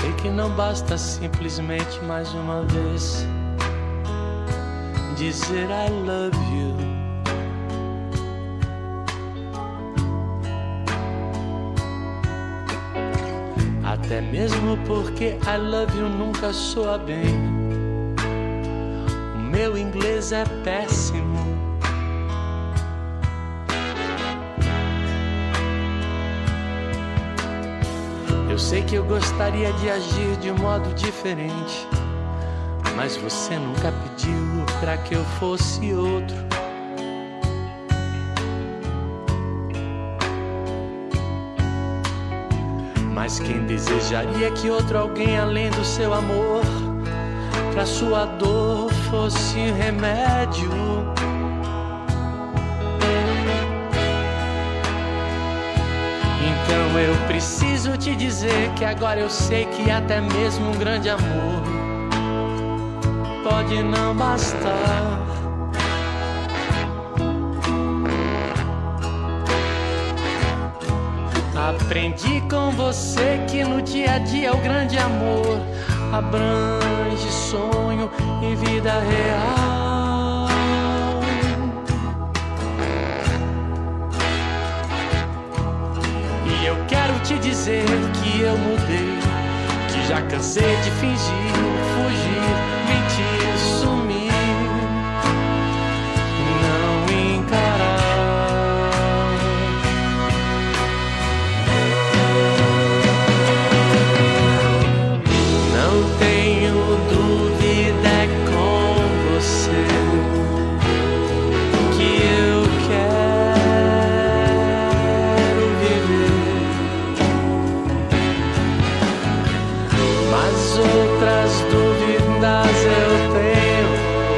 sei que não basta simplesmente mais uma vez dizer I love you. Até mesmo porque I love you nunca soa bem. O meu inglês é péssimo. Eu sei que eu gostaria de agir de modo diferente, mas você nunca pediu pra que eu fosse outro. Mas quem desejaria que outro alguém além do seu amor pra sua dor fosse remédio? Então eu preciso te dizer que agora eu sei que até mesmo um grande amor pode não bastar. Aprendi com você que no dia a dia o grande amor abrange sonho e vida real. E eu quero te dizer que eu mudei, que já cansei de fingir, fugir, mentir, sumir, não encarar. Não tenho dúvida, é com você que eu quero viver. Mas outras dúvidas eu tenho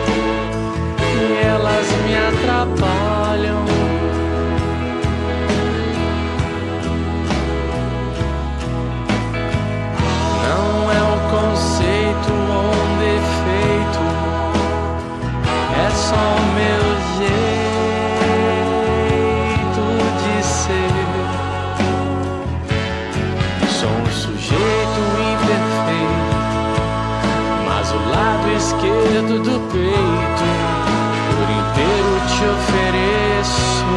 e elas me atrapalham. Não é um conceito ou um defeito, é só o meu jeito de ser. Sou um sujeito imperfeito, mas o lado esquerdo do peito por inteiro te ofereço.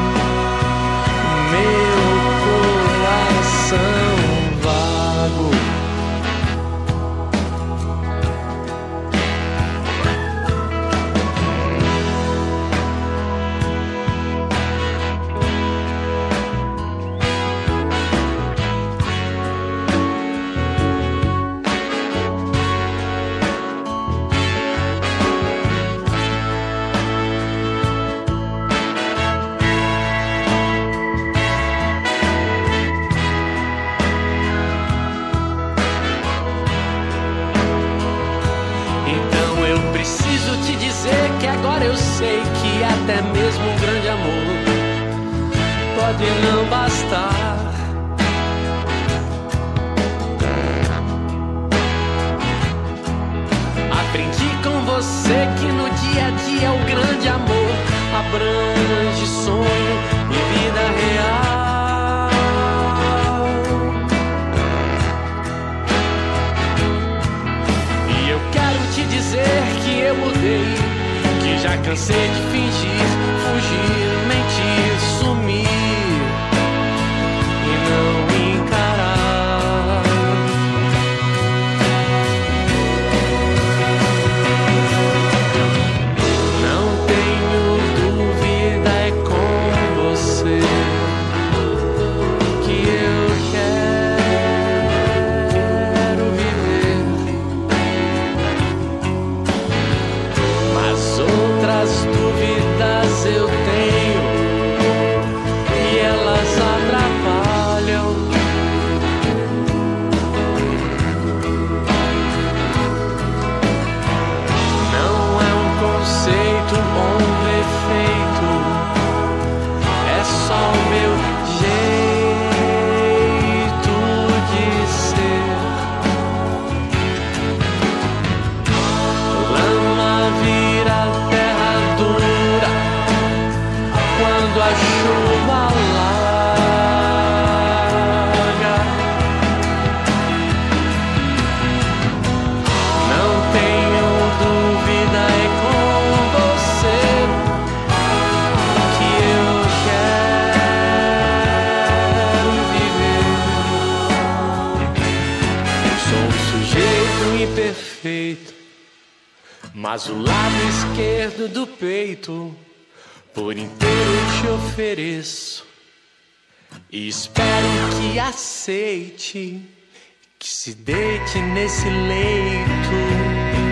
Meu coração vago. Até mesmo um grande amor pode não bastar. Aprendi com você que no dia a dia o grande amor abrange sonho e vida real. E eu quero te dizer que eu mudei, que já cansei de fingir, fugir, mentir, sumir e não encarar. Não tenho dúvida, é com você que eu quero viver. Mas outras dúvidas eu tenho imperfeito, mas o lado esquerdo do peito por inteiro te ofereço. E espero que aceite, que se deite nesse leito.